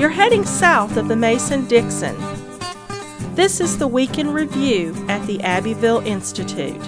You're heading south of the Mason-Dixon. This is the Week in Review at the Abbeville Institute.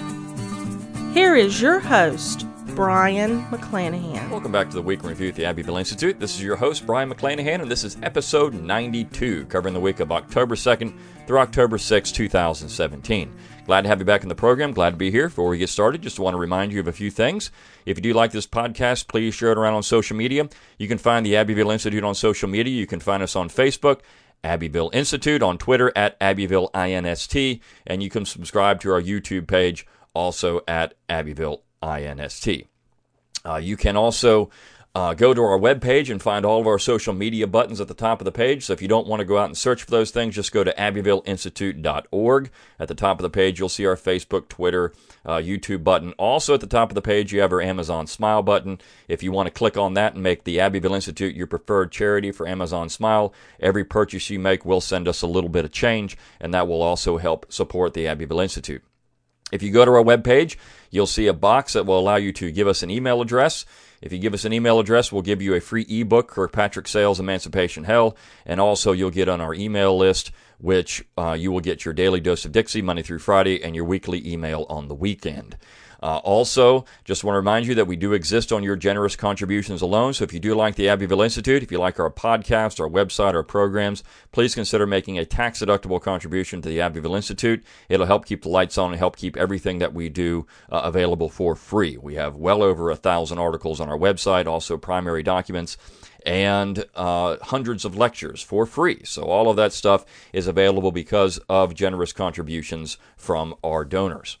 Here is your host, Brian McClanahan. Welcome back to the Week in Review at the Abbeville Institute. This is your host, Brian McClanahan, and this is episode 92, covering the week of October 2nd through October 6, 2017. Glad to have you back in the program. Glad to be here. Before we get started, just want to remind you of a few things. If you do like this podcast, please share it around on social media. You can find the Abbeville Institute on social media. You can find us on Facebook, Abbeville Institute, on Twitter at Abbeville INST, and you can subscribe to our YouTube page also at Abbeville INST. You can also go to our webpage and find all of our social media buttons at the top of the page. So if you don't want to go out and search for those things, just go to abbevilleinstitute.org. At the top of the page, you'll see our Facebook, Twitter, YouTube button. Also at the top of the page, you have our Amazon Smile button. If you want to click on that and make the Abbeville Institute your preferred charity for Amazon Smile, every purchase you make will send us a little bit of change, and that will also help support the Abbeville Institute. If you go to our webpage, you'll see a box that will allow you to give us an email address. If you give us an email address, we'll give you a free ebook, Kirkpatrick Sale's Emancipation Hell, and also you'll get on our email list, which you will get your daily dose of Dixie Monday through Friday and your weekly email on the weekend. Also, just want to remind you that we do exist on your generous contributions alone. So if you do like the Abbeville Institute, if you like our podcast, our website, our programs, please consider making a tax-deductible contribution to the Abbeville Institute. It'll help keep the lights on and help keep everything that we do available for free. We have well over 1,000 articles on our website, also primary documents, and hundreds of lectures for free. So all of that stuff is available because of generous contributions from our donors.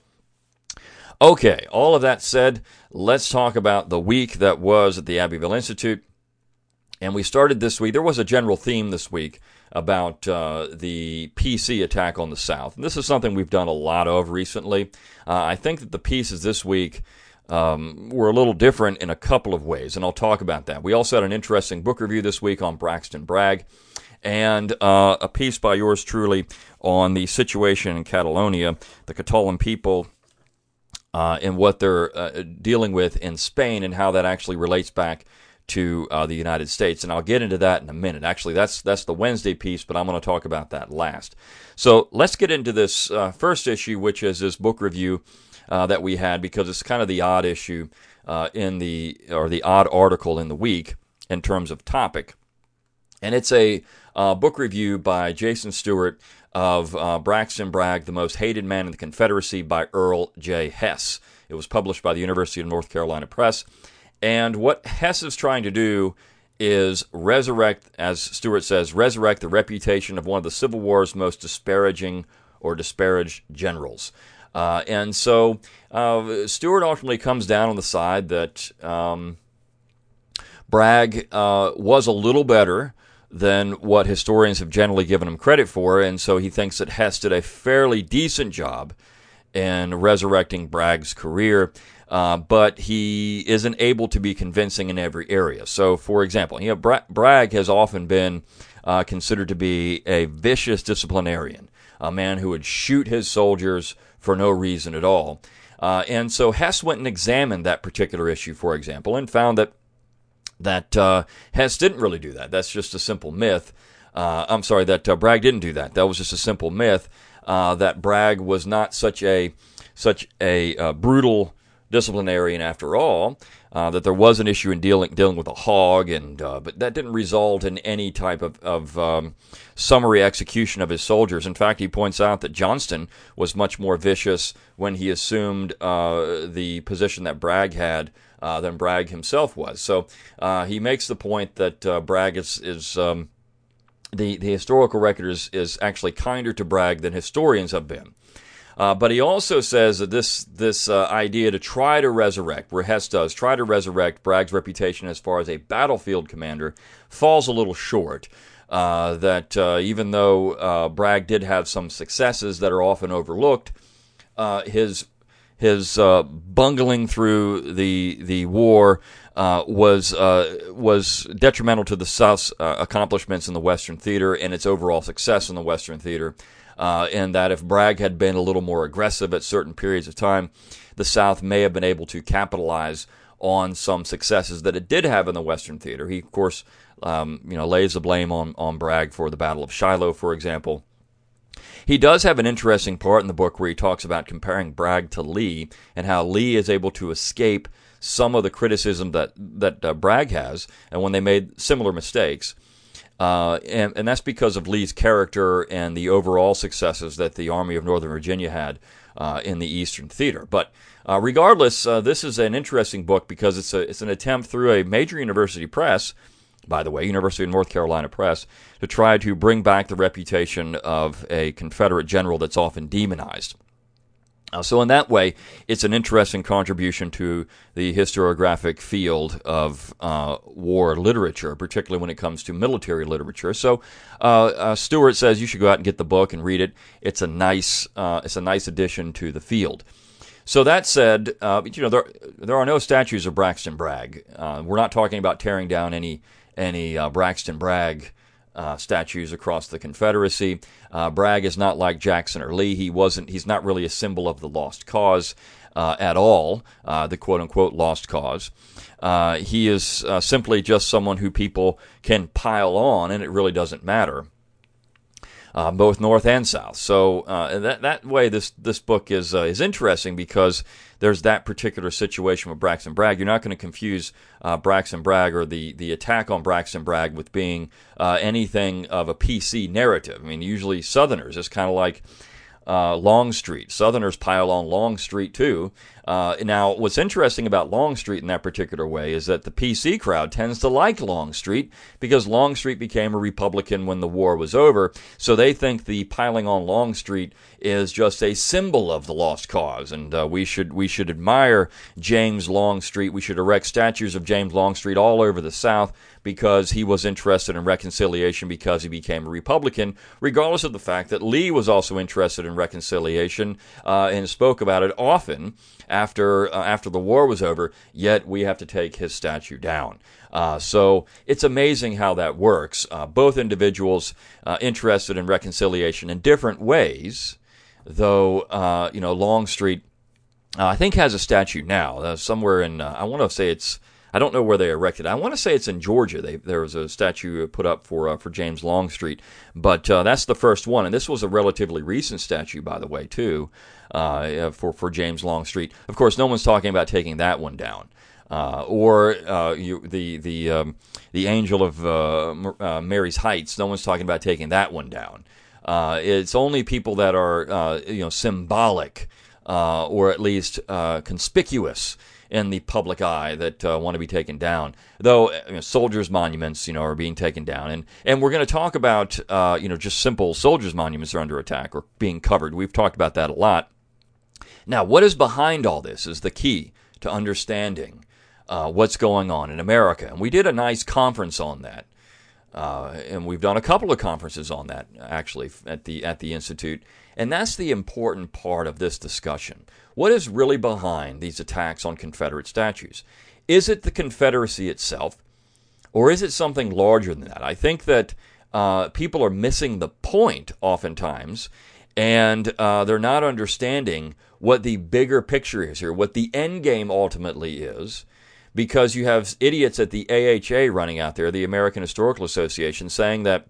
Okay, all of that said, let's talk about the week that was at the Abbeville Institute. And we started this week, there was a general theme this week about the PC attack on the South. And this is something we've done a lot of recently. I think that the pieces this week were a little different in a couple of ways, and I'll talk about that. We also had an interesting book review this week on Braxton Bragg, and a piece by yours truly on the situation in Catalonia, the Catalan people, and what they're dealing with in Spain and how that actually relates back to the United States. And I'll get into that in a minute. Actually, that's the Wednesday piece, but I'm going to talk about that last. So let's get into this first issue, which is this book review that we had, because it's kind of the odd issue the odd article in the week in terms of topic. And it's a book review by Jason Stewart of Braxton Bragg, The Most Hated Man in the Confederacy by Earl J. Hess. It was published by the University of North Carolina Press. And what Hess is trying to do is resurrect, as Stewart says, resurrect the reputation of one of the Civil War's most disparaging or disparaged generals. And so Stewart ultimately comes down on the side that Bragg was a little better than what historians have generally given him credit for, and so he thinks that Hess did a fairly decent job in resurrecting Bragg's career, but he isn't able to be convincing in every area. So, for example, Bragg has often been considered to be a vicious disciplinarian, a man who would shoot his soldiers for no reason at all. And so Hess went and examined that particular issue, for example, and found that Hess didn't really do that. That's just a simple myth. That Bragg didn't do that. That was just a simple myth. That Bragg was not such a brutal disciplinarian after all. That there was an issue in dealing with a hog, but that didn't result in any type of summary execution of his soldiers. In fact, he points out that Johnston was much more vicious when he assumed the position that Bragg had than Bragg himself was. So he makes the point that Bragg is the historical record is actually kinder to Bragg than historians have been. But he also says that this idea to try to resurrect, where Hess does, try to resurrect Bragg's reputation as far as a battlefield commander, falls a little short. Even though Bragg did have some successes that are often overlooked, his bungling through the war was detrimental to the South's accomplishments in the Western Theater and its overall success in the Western Theater. And that if Bragg had been a little more aggressive at certain periods of time, the South may have been able to capitalize on some successes that it did have in the Western Theater. He, of course, lays the blame on Bragg for the Battle of Shiloh, for example. He does have an interesting part in the book where he talks about comparing Bragg to Lee and how Lee is able to escape some of the criticism that Bragg has, and when they made similar mistakes. And that's because of Lee's character and the overall successes that the Army of Northern Virginia had in the Eastern Theater. But regardless, this is an interesting book because it's an attempt through a major university press, by the way, University of North Carolina Press, to try to bring back the reputation of a Confederate general that's often demonized. So in that way, it's an interesting contribution to the historiographic field of war literature, particularly when it comes to military literature. So Stewart says you should go out and get the book and read it. It's a nice addition to the field. So that said, there are no statues of Braxton Bragg. We're not talking about tearing down any Braxton Bragg statues across the Confederacy. Bragg is not like Jackson or Lee. He's not really a symbol of the lost cause at all, the quote-unquote lost cause. He is simply just someone who people can pile on, and it really doesn't matter, both North and South. So that way, this book is interesting because there's that particular situation with Braxton Bragg. You're not going to confuse Braxton Bragg or the attack on Braxton Bragg with being anything of a PC narrative. I mean, usually Southerners, it's kind of like Longstreet. Southerners pile on Longstreet too. Now, what's interesting about Longstreet in that particular way is that the PC crowd tends to like Longstreet because Longstreet became a Republican when the war was over. So they think the piling on Longstreet is just a symbol of the lost cause, and we should admire James Longstreet. We should erect statues of James Longstreet all over the South because he was interested in reconciliation because he became a Republican, regardless of the fact that Lee was also interested in reconciliation and spoke about it often after the war was over, yet we have to take his statue down. So it's amazing how that works. Both individuals interested in reconciliation in different ways, though, Longstreet, I think, has a statue now, somewhere in, I don't know where they erected it. I want to say it's in Georgia. There was a statue put up for James Longstreet, but that's the first one. And this was a relatively recent statue, by the way, too, for James Longstreet. Of course, no one's talking about taking that one down, or the Angel of Mary's Heights. No one's talking about taking that one down. It's only people that are symbolic or at least conspicuous in the public eye that want to be taken down. Though soldiers' monuments, are being taken down, and we're going to talk about just simple soldiers' monuments are under attack or being covered. We've talked about that a lot. Now, what is behind all this is the key to understanding what's going on in America, and we did a nice conference on that, and we've done a couple of conferences on that actually at the Institute, and that's the important part of this discussion. What is really behind these attacks on Confederate statues? Is it the Confederacy itself, or is it something larger than that? I think that people are missing the point oftentimes, and they're not understanding what the bigger picture is here, what the end game ultimately is, because you have idiots at the AHA running out there, the American Historical Association, saying that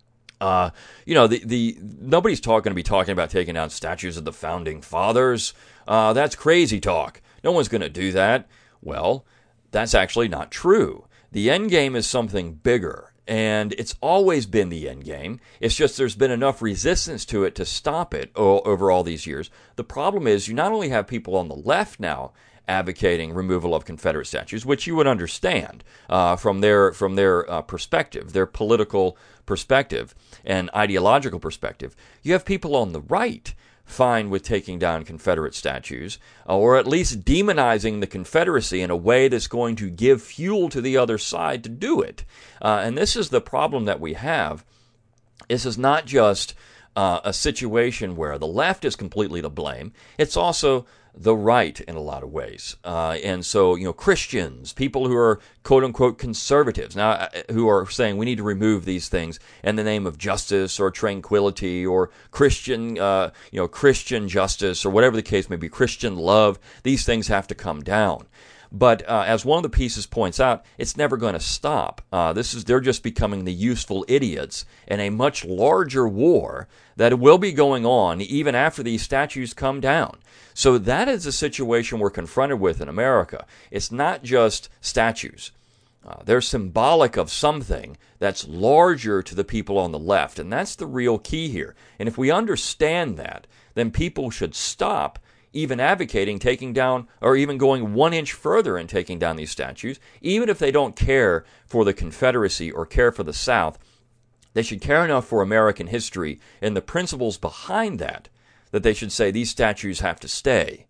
nobody's going to be talking about taking down statues of the Founding Fathers. That's crazy talk. No one's going to do that. Well, that's actually not true. The end game is something bigger, and it's always been the end game. It's just there's been enough resistance to it to stop it over all these years. The problem is you not only have people on the left now advocating removal of Confederate statues, which you would understand from their perspective, their political perspective and ideological perspective. You have people on the right fine with taking down Confederate statues, or at least demonizing the Confederacy in a way that's going to give fuel to the other side to do it. And this is the problem that we have. This is not just a situation where the left is completely to blame. It's also the right in a lot of ways. And so, Christians, people who are quote-unquote conservatives, now who are saying we need to remove these things in the name of justice or tranquility or Christian justice or whatever the case may be, Christian love, these things have to come down. But as one of the pieces points out, it's never going to stop. They're just becoming the useful idiots in a much larger war that will be going on even after these statues come down. So that is the situation we're confronted with in America. It's not just statues. They're symbolic of something that's larger to the people on the left, and that's the real key here. And if we understand that, then people should stop even advocating taking down, or even going 1 inch further in taking down these statues, even if they don't care for the Confederacy or care for the South. They should care enough for American history and the principles behind that they should say these statues have to stay.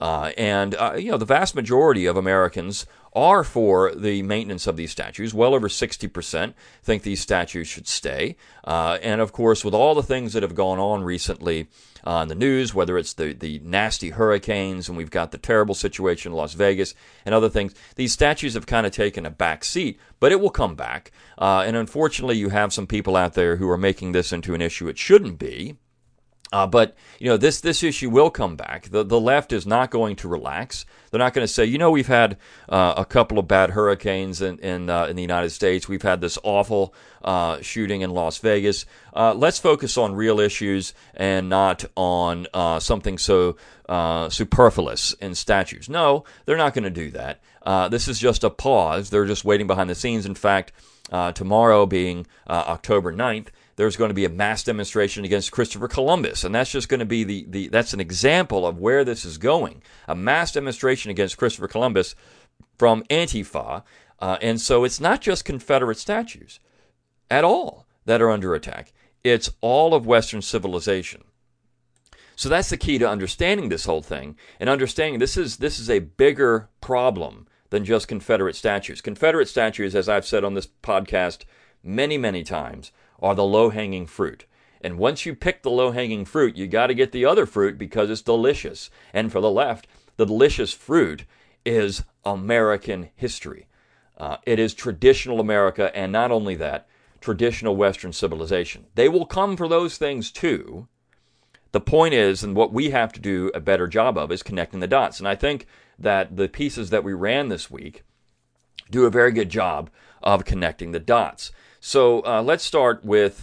The vast majority of Americans are for the maintenance of these statues. Well over 60% think these statues should stay. And of course, with all the things that have gone on recently in the news, whether it's the nasty hurricanes, and we've got the terrible situation in Las Vegas and other things, these statues have kind of taken a back seat, but it will come back. And unfortunately, you have some people out there who are making this into an issue it shouldn't be. But this issue will come back. The left is not going to relax. They're not going to say, we've had a couple of bad hurricanes in the United States. We've had this awful shooting in Las Vegas. Let's focus on real issues and not on something so superfluous in statues. No, they're not going to do that. This is just a pause. They're just waiting behind the scenes. In fact, tomorrow being October 9th, there's going to be a mass demonstration against Christopher Columbus, and that's just going to be that's an example of where this is going. A mass demonstration against Christopher Columbus from Antifa, and so it's not just Confederate statues at all that are under attack. It's all of Western civilization. So that's the key to understanding this whole thing, and understanding this is a bigger problem than just Confederate statues. Confederate statues, as I've said on this podcast many, many times, are the low-hanging fruit. And once you pick the low-hanging fruit, you got to get the other fruit because it's delicious. And for the left, the delicious fruit is American history. It is traditional America, and not only that, traditional Western civilization. They will come for those things too. The point is, and what we have to do a better job of, is connecting the dots. And I think that the pieces that we ran this week do a very good job of connecting the dots. So let's start with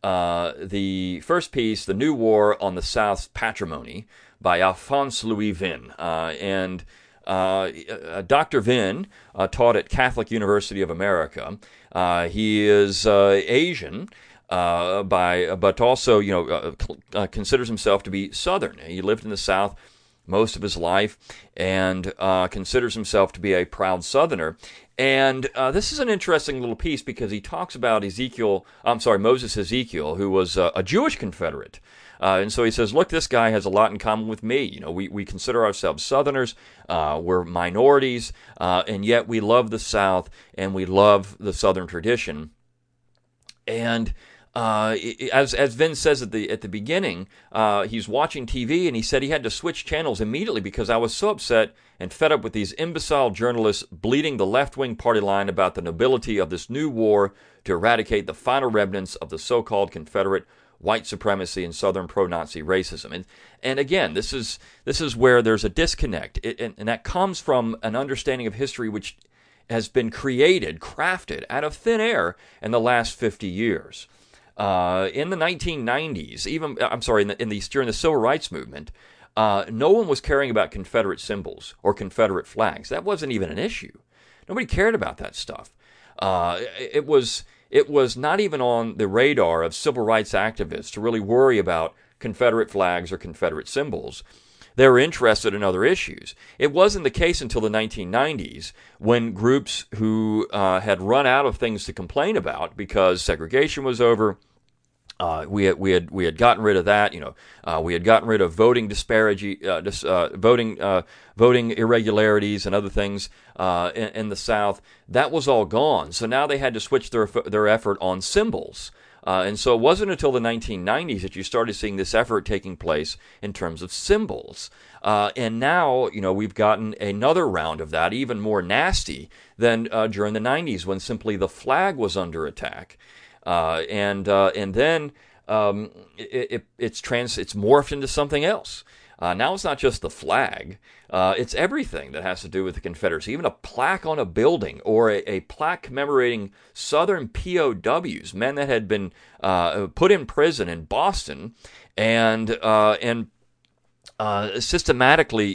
the first piece, The New War on the South's Patrimony, by Alphonse Louis Vin. Dr. Vin taught at Catholic University of America. He is Asian, but also considers himself to be Southern. He lived in the South most of his life and considers himself to be a proud Southerner. And this is an interesting little piece because he talks about Moses Ezekiel, who was a Jewish Confederate. And so he says, look, this guy has a lot in common with me. We consider ourselves Southerners. We're minorities, and yet we love the South and we love the Southern tradition. And as Vin says at the beginning, he's watching TV and he said he had to switch channels immediately because I was so upset and fed up with these imbecile journalists bleeding the left-wing party line about the nobility of this new war to eradicate the final remnants of the so-called Confederate white supremacy and Southern pro-Nazi racism. And again, this is where there's a disconnect, and that comes from an understanding of history which has been crafted out of thin air in the last 50 years. In the 1990s, during the Civil Rights Movement, no one was caring about Confederate symbols or Confederate flags. That wasn't even an issue. Nobody cared about that stuff. It was not even on the radar of civil rights activists to really worry about Confederate flags or Confederate symbols. They were interested in other issues. It wasn't the case until the 1990s when groups who had run out of things to complain about because segregation was over. We had gotten rid of that. We had gotten rid of voting voting irregularities and other things in the South. That was all gone. So now they had to switch their effort on symbols. And so it wasn't until the 1990s that you started seeing this effort taking place in terms of symbols. And now, we've gotten another round of that, even more nasty than during the 90s when simply the flag was under attack. And then it's morphed into something else. Now it's not just the flag. It's everything that has to do with the Confederacy. Even a plaque on a building or a plaque commemorating Southern POWs, men that had been put in prison in Boston and systematically,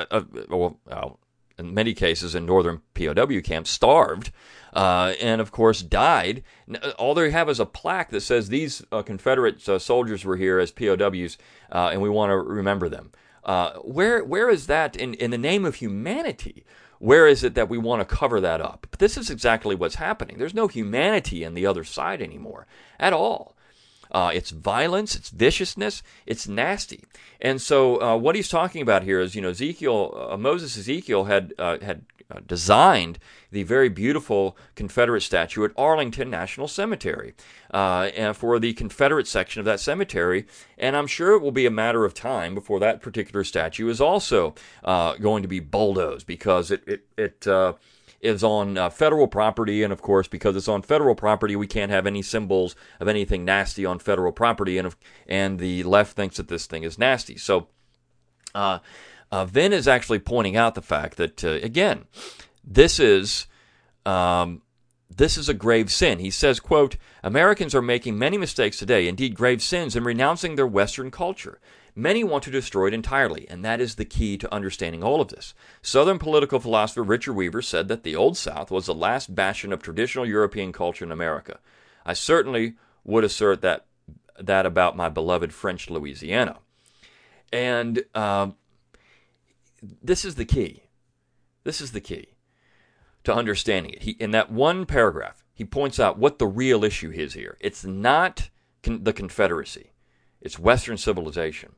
in many cases in northern POW camps, starved, and of course died. All they have is a plaque that says these Confederate soldiers were here as POWs, and we want to remember them. Where is that in the name of humanity? Where is it that we want to cover that up? But this is exactly what's happening. There's no humanity in the other side anymore at all. It's violence, it's viciousness, it's nasty. And so what he's talking about here is, Moses Ezekiel had designed the very beautiful Confederate statue at Arlington National Cemetery and for the Confederate section of that cemetery. And I'm sure it will be a matter of time before that particular statue is also going to be bulldozed, because it is on federal property, and of course, because it's on federal property, we can't have any symbols of anything nasty on federal property, and the left thinks that this thing is nasty. So, Vin is actually pointing out the fact that again, this is a grave sin. He says, quote, "Americans are making many mistakes today, indeed grave sins, in renouncing their Western culture. Many want to destroy it entirely, and that is the key to understanding all of this. Southern political philosopher Richard Weaver said that the Old South was the last bastion of traditional European culture in America. I certainly would assert that about my beloved French Louisiana." And this is the key. This is the key to understanding it. In that one paragraph, he points out what the real issue is here. It's not the Confederacy. It's Western civilization.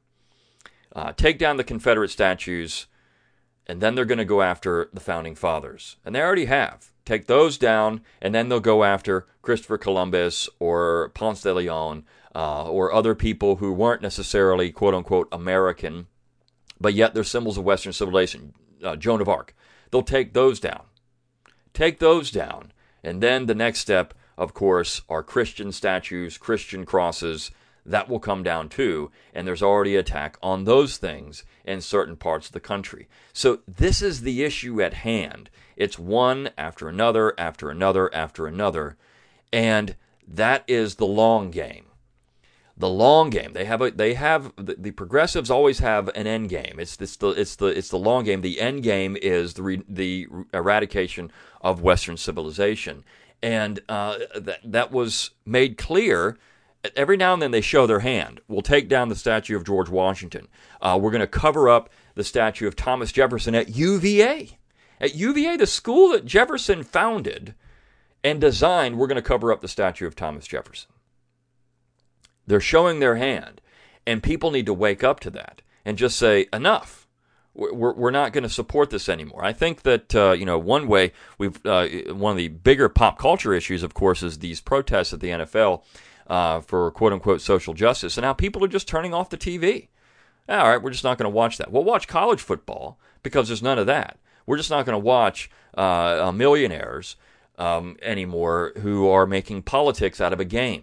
Take down the Confederate statues, and then they're going to go after the Founding Fathers. And they already have. Take those down, and then they'll go after Christopher Columbus or Ponce de Leon or other people who weren't necessarily, quote-unquote, American, but yet they're symbols of Western civilization. Joan of Arc. They'll take those down. Take those down. And then the next step, of course, are Christian statues, Christian crosses. That will come down too, and there's already attack on those things in certain parts of the country. So this is the issue at hand. It's one after another, after another, after another, and that is the long game. The long game. The progressives always have an end game. It's the long game. The end game is the eradication of Western civilization, and that was made clear. Every now and then they show their hand. We'll take down the statue of George Washington. We're going to cover up the statue of Thomas Jefferson at UVA. At UVA, the school that Jefferson founded and designed, we're going to cover up the statue of Thomas Jefferson. They're showing their hand, and people need to wake up to that and just say, enough. We're not going to support this anymore. I think that one way one of the bigger pop culture issues, of course, is these protests at the NFL. For quote-unquote social justice, and now people are just turning off the TV. All right, we're just not going to watch that. We'll watch college football because there's none of that. We're just not going to watch millionaires anymore who are making politics out of a game.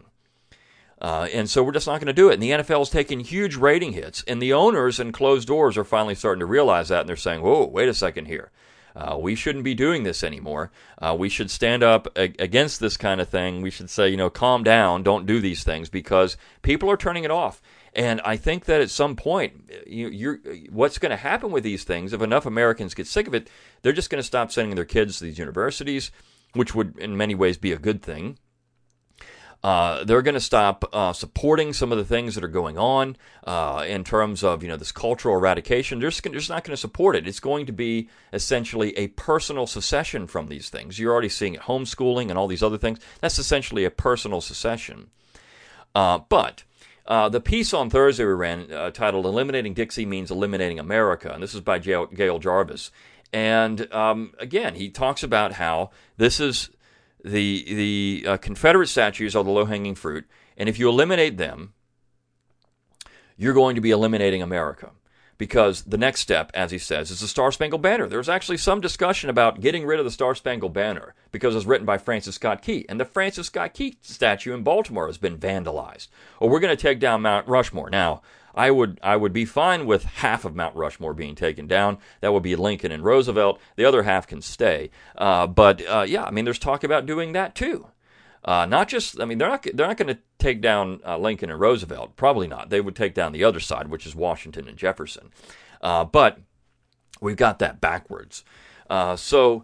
And so we're just not going to do it. And the NFL is taking huge rating hits, and the owners and closed doors are finally starting to realize that, and they're saying, whoa, wait a second here. We shouldn't be doing this anymore. We should stand up against this kind of thing. We should say, calm down, don't do these things, because people are turning it off. And I think that at some point, what's going to happen with these things, if enough Americans get sick of it, they're just going to stop sending their kids to these universities, which would in many ways be a good thing. They're going to stop supporting some of the things that are going on in terms of this cultural eradication. They're just not going to support it. It's going to be essentially a personal secession from these things. You're already seeing it, homeschooling and all these other things. That's essentially a personal secession. But the piece on Thursday we ran titled "Eliminating Dixie Means Eliminating America," and this is by Gail Jarvis. And again, he talks about how this is the Confederate statues are the low-hanging fruit, and if you eliminate them, you're going to be eliminating America. Because the next step, as he says, is the Star-Spangled Banner. There's actually some discussion about getting rid of the Star-Spangled Banner because it was written by Francis Scott Key. And the Francis Scott Key statue in Baltimore has been vandalized. Or we're going to take down Mount Rushmore. Now, I would be fine with half of Mount Rushmore being taken down. That would be Lincoln and Roosevelt. The other half can stay. But there's talk about doing that too. They're not going to take down Lincoln and Roosevelt. Probably not. They would take down the other side, which is Washington and Jefferson. But we've got that backwards. The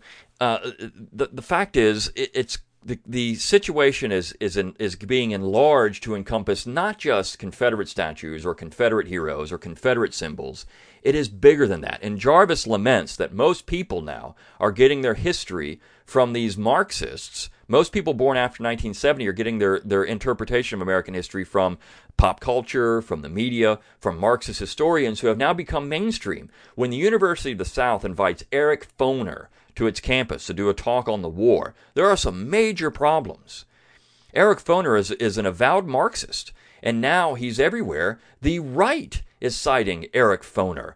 fact is, the situation is being enlarged to encompass not just Confederate statues or Confederate heroes or Confederate symbols. It is bigger than that. And Jarvis laments that most people now are getting their history from these Marxists. Most people born after 1970 are getting their interpretation of American history from pop culture, from the media, from Marxist historians who have now become mainstream. When the University of the South invites Eric Foner to its campus to do a talk on the war, there are some major problems. Eric Foner is an avowed Marxist, and now he's everywhere. The right is citing Eric Foner.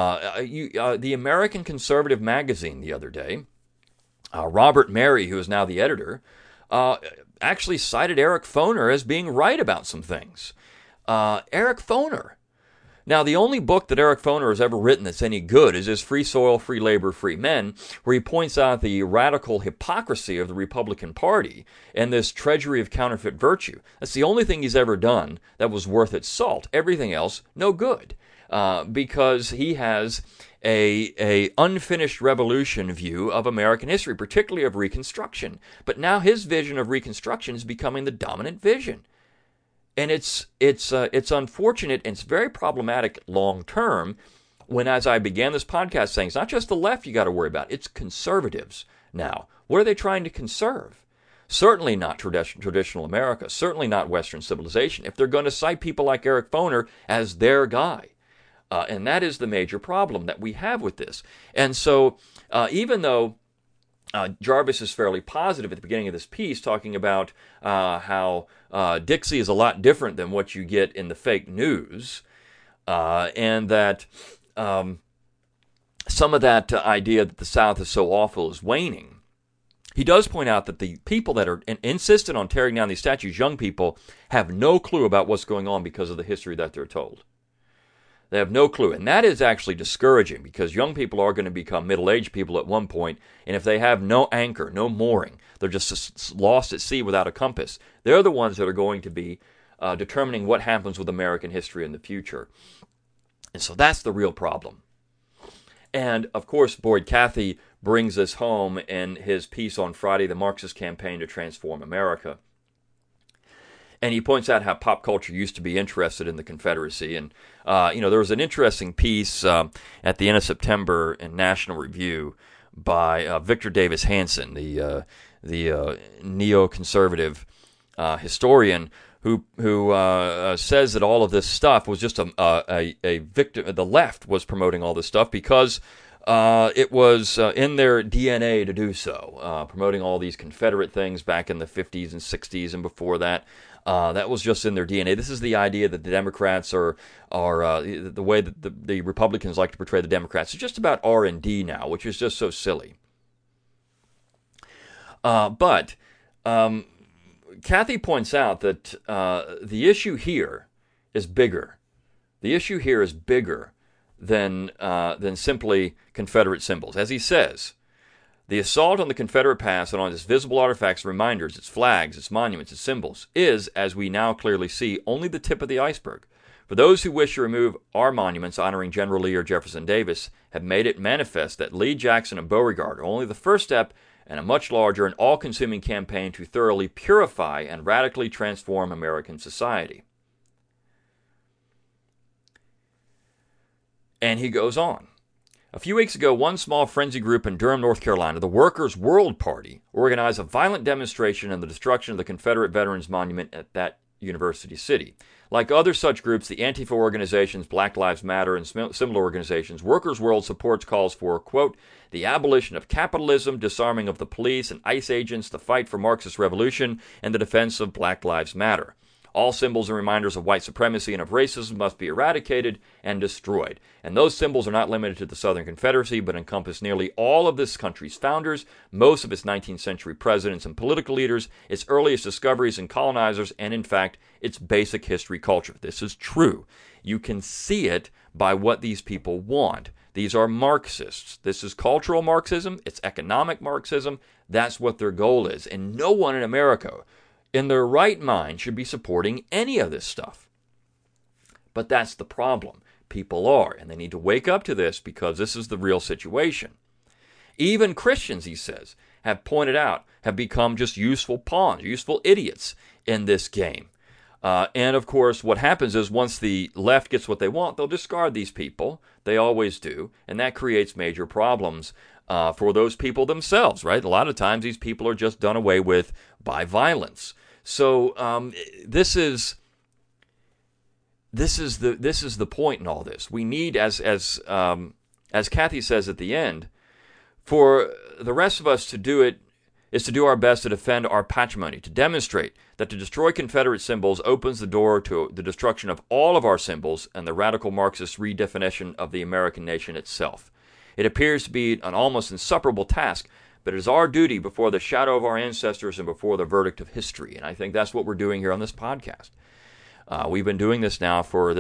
The American Conservative magazine the other day, Robert Mary, who is now the editor, actually cited Eric Foner as being right about some things. Eric Foner. Now, the only book that Eric Foner has ever written that's any good is his Free Soil, Free Labor, Free Men, where he points out the radical hypocrisy of the Republican Party and this treasury of counterfeit virtue. That's the only thing he's ever done that was worth its salt. Everything else, no good, because he has a unfinished revolution view of American history, particularly of Reconstruction. But now his vision of Reconstruction is becoming the dominant vision. And it's unfortunate, and it's very problematic long term when, as I began this podcast saying, it's not just the left you got to worry about, it's conservatives now. What are they trying to conserve? Certainly not traditional America, certainly not Western civilization, if they're going to cite people like Eric Foner as their guy. And that is the major problem that we have with this. And so even though Jarvis is fairly positive at the beginning of this piece, talking about how Dixie is a lot different than what you get in the fake news, and that some of that idea that the South is so awful is waning. He does point out that the people that are insistent on tearing down these statues, young people, have no clue about what's going on because of the history that they're told. They have no clue. And that is actually discouraging because young people are going to become middle-aged people at one point, and if they have no anchor, no mooring, they're just lost at sea without a compass, they're the ones that are going to be determining what happens with American history in the future. And so that's the real problem. And, of course, Boyd Cathey brings this home in his piece on Friday, The Marxist Campaign to Transform America. And he points out how pop culture used to be interested in the Confederacy. And, there was an interesting piece at the end of September in National Review by Victor Davis Hanson, the neoconservative historian, who says that all of this stuff was just a victim. The left was promoting all this stuff because it was in their DNA to do so, promoting all these Confederate things back in the 50s and 60s and before that. That was just in their DNA. This is the idea that the Democrats are the way that the Republicans like to portray the Democrats. It's just about R&D now, which is just so silly. But Cathey points out that the issue here is bigger. The issue here is bigger than simply Confederate symbols. As he says, the assault on the Confederate past and on its visible artifacts and reminders, its flags, its monuments, its symbols, is, as we now clearly see, only the tip of the iceberg. For those who wish to remove our monuments honoring General Lee or Jefferson Davis have made it manifest that Lee, Jackson, and Beauregard are only the first step in a much larger and all-consuming campaign to thoroughly purify and radically transform American society. And he goes on. A few weeks ago, one small frenzy group in Durham, North Carolina, the Workers' World Party, organized a violent demonstration in the destruction of the Confederate Veterans Monument at that university city. Like other such groups, the Antifa organizations, Black Lives Matter, and similar organizations, Workers' World supports calls for, quote, the abolition of capitalism, disarming of the police and ICE agents, the fight for Marxist revolution, and the defense of Black Lives Matter. All symbols and reminders of white supremacy and of racism must be eradicated and destroyed. And those symbols are not limited to the Southern Confederacy, but encompass nearly all of this country's founders, most of its 19th century presidents and political leaders, its earliest discoveries and colonizers, and in fact, its basic history culture. This is true. You can see it by what these people want. These are Marxists. This is cultural Marxism. It's economic Marxism. That's what their goal is. And no one in America in their right mind should be supporting any of this stuff. But that's the problem. People are, and they need to wake up to this because this is the real situation. Even Christians, he says, have pointed out, have become just useful pawns, useful idiots in this game. And of course, what happens is once the left gets what they want, they'll discard these people. They always do. And that creates major problems for those people themselves, right? A lot of times these people are just done away with by violence. So this is the point in all this. We need, as Kathy says at the end, for the rest of us to do it is to do our best to defend our patrimony, to demonstrate that to destroy Confederate symbols opens the door to the destruction of all of our symbols and the radical Marxist redefinition of the American nation itself. It appears to be an almost insuperable task, but it is our duty before the shadow of our ancestors and before the verdict of history. And I think that's what we're doing here on this podcast. We've been doing this now for,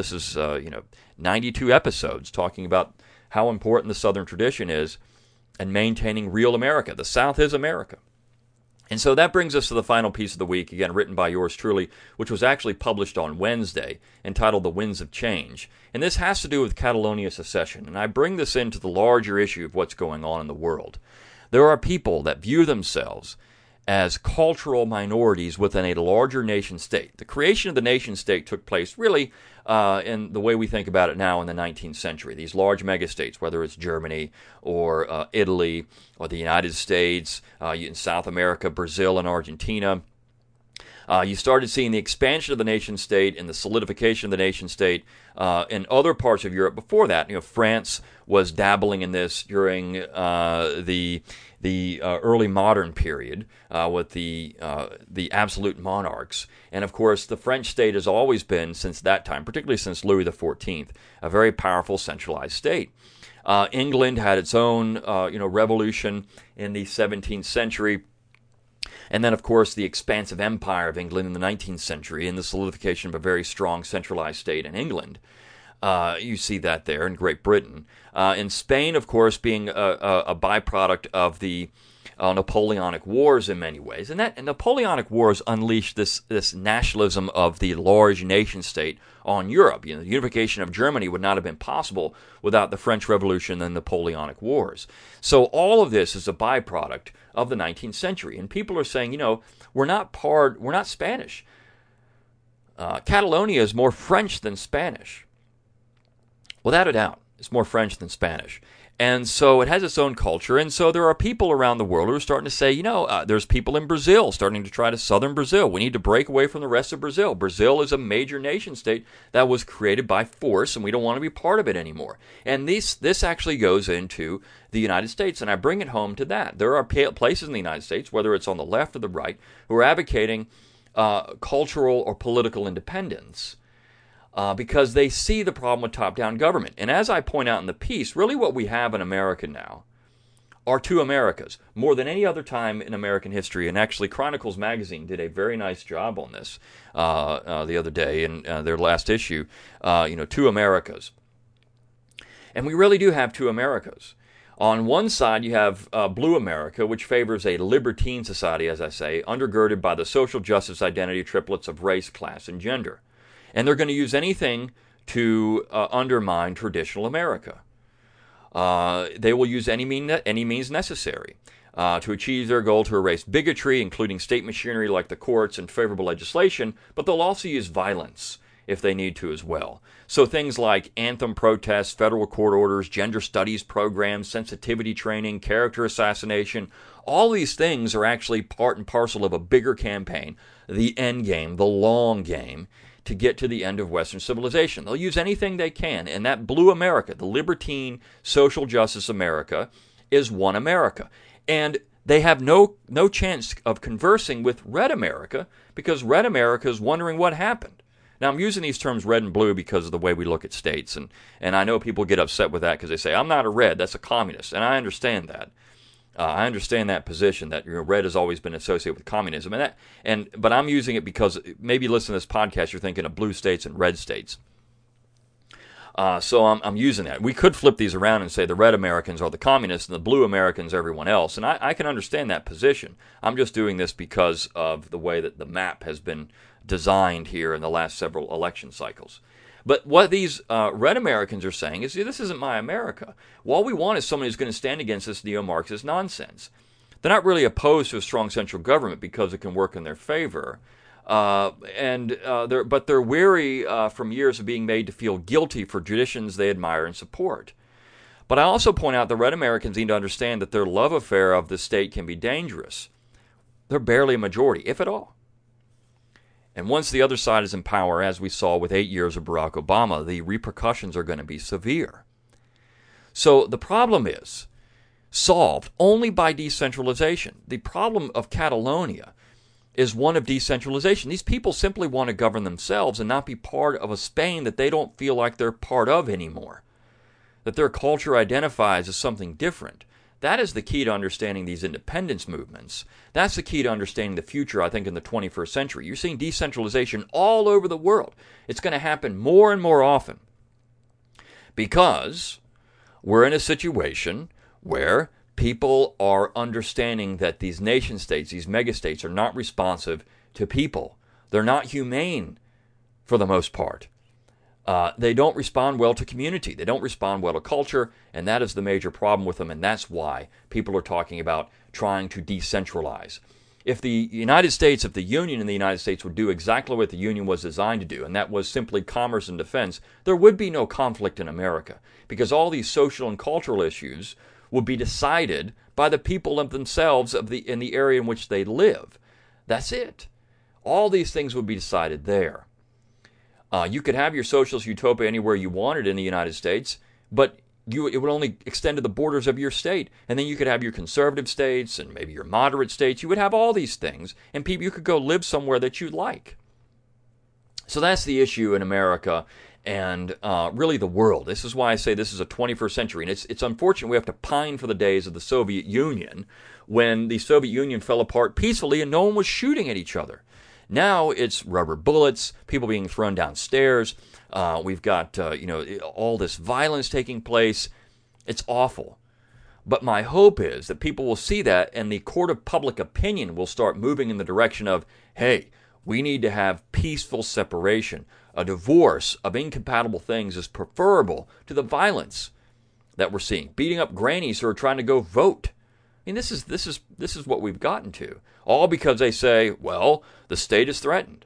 92 episodes, talking about how important the Southern tradition is and maintaining real America. The South is America. And so that brings us to the final piece of the week, again, written by yours truly, which was actually published on Wednesday, entitled The Winds of Change. And this has to do with Catalonia secession. And I bring this into the larger issue of what's going on in the world. There are people that view themselves as cultural minorities within a larger nation state. The creation of the nation state took place really in the way we think about it now in the 19th century. These large megastates, whether it's Germany or Italy or the United States, in South America, Brazil and Argentina. You started seeing the expansion of the nation state and the solidification of the nation state in other parts of Europe before that. France was dabbling in this during the early modern period with the absolute monarchs. And of course, the French state has always been, since that time, particularly since Louis XIV, a very powerful centralized state. England had its own revolution in the 17th century. And then, of course, the expansive empire of England in the 19th century and the solidification of a very strong centralized state in England. You see that there in Great Britain. In Spain, of course, being a byproduct of the Napoleonic Wars in many ways. And Napoleonic Wars unleashed this nationalism of the large nation state on Europe. The unification of Germany would not have been possible without the French Revolution and the Napoleonic Wars. So all of this is a byproduct of the 19th century. And people are saying, we're not Spanish. Catalonia is more French than Spanish. Without a doubt, it's more French than Spanish. And so it has its own culture. And so there are people around the world who are starting to say, there's people in Brazil starting to try to southern Brazil. We need to break away from the rest of Brazil. Brazil is a major nation state that was created by force, and we don't want to be part of it anymore. And this actually goes into the United States, and I bring it home to that. There are places in the United States, whether it's on the left or the right, who are advocating cultural or political independence. Because they see the problem with top-down government. And as I point out in the piece, really what we have in America now are two Americas, more than any other time in American history. And actually, Chronicles Magazine did a very nice job on this the other day in their last issue, two Americas. And we really do have two Americas. On one side, you have Blue America, which favors a libertine society, as I say, undergirded by the social justice identity triplets of race, class, and gender. And they're going to use anything to undermine traditional America. They will use any means necessary to achieve their goal to erase bigotry, including state machinery like the courts and favorable legislation, but they'll also use violence if they need to as well. So things like anthem protests, federal court orders, gender studies programs, sensitivity training, character assassination, all these things are actually part and parcel of a bigger campaign, the end game, the long game, to get to the end of Western civilization. They'll use anything they can, and that Blue America, the libertine social justice America, is one America. And they have no chance of conversing with Red America because red America is wondering what happened. Now, I'm using these terms red and blue because of the way we look at states, and I know people get upset with that because they say, I'm not a red, that's a communist, and I understand that. I understand that position, that red has always been associated with communism, but I'm using it because maybe you listen to this podcast, you're thinking of blue states and red states. So I'm using that. We could flip these around and say the red Americans are the communists and the blue Americans everyone else, and I can understand that position. I'm just doing this because of the way that the map has been designed here in the last several election cycles. But what these red Americans are saying is, this isn't my America. All we want is someone who's going to stand against this neo-Marxist nonsense. They're not really opposed to a strong central government because it can work in their favor. But they're weary from years of being made to feel guilty for traditions they admire and support. But I also point out the red Americans need to understand that their love affair of the state can be dangerous. They're barely a majority, if at all. And once the other side is in power, as we saw with 8 years of Barack Obama, the repercussions are going to be severe. So the problem is solved only by decentralization. The problem of Catalonia is one of decentralization. These people simply want to govern themselves and not be part of a Spain that they don't feel like they're part of anymore, that their culture identifies as something different. That is the key to understanding these independence movements. That's the key to understanding the future, I think, in the 21st century. You're seeing decentralization all over the world. It's going to happen more and more often because we're in a situation where people are understanding that these nation states, these megastates, are not responsive to people. They're not humane for the most part. They don't respond well to community. They don't respond well to culture, and that is the major problem with them, and that's why people are talking about trying to decentralize. If the United States, if the Union in the United States would do exactly what the Union was designed to do, and that was simply commerce and defense, there would be no conflict in America, because all these social and cultural issues would be decided by the people of themselves in the area in which they live. That's it. All these things would be decided there. You could have your socialist utopia anywhere you wanted in the United States, but it would only extend to the borders of your state. And then you could have your conservative states and maybe your moderate states. You would have all these things, and you could go live somewhere that you'd like. So that's the issue in America and really the world. This is why I say this is a 21st century. And it's unfortunate we have to pine for the days of the Soviet Union when the Soviet Union fell apart peacefully and no one was shooting at each other. Now it's rubber bullets, people being thrown downstairs. We've got all this violence taking place. It's awful. But my hope is that people will see that and the court of public opinion will start moving in the direction of, hey, we need to have peaceful separation. A divorce of incompatible things is preferable to the violence that we're seeing. Beating up grannies who are trying to go vote. I mean, this is what we've gotten to. All because they say, well, the state is threatened.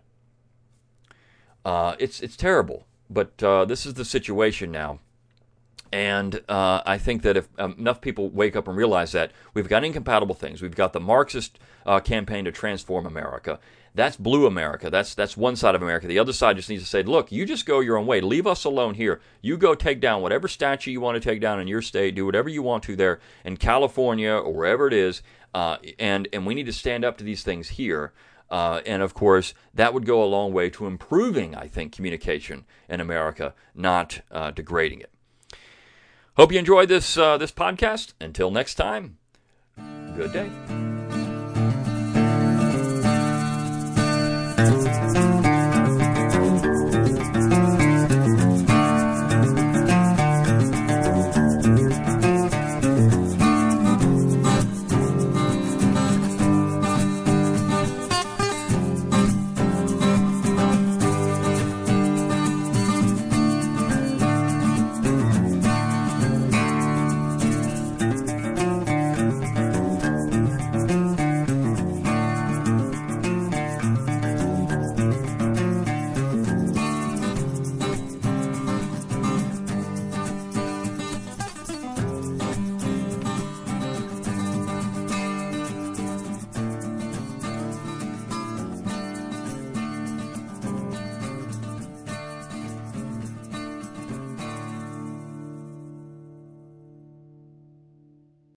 It's terrible, but this is the situation now. And I think that if enough people wake up and realize that we've got incompatible things, we've got the Marxist campaign to transform America. That's blue America. That's one side of America. The other side just needs to say, look, you just go your own way. Leave us alone here. You go take down whatever statue you want to take down in your state. Do whatever you want to there in California or wherever it is. And we need to stand up to these things here. And, of course, that would go a long way to improving, I think, communication in America, not degrading it. Hope you enjoyed this podcast. Until next time, good day.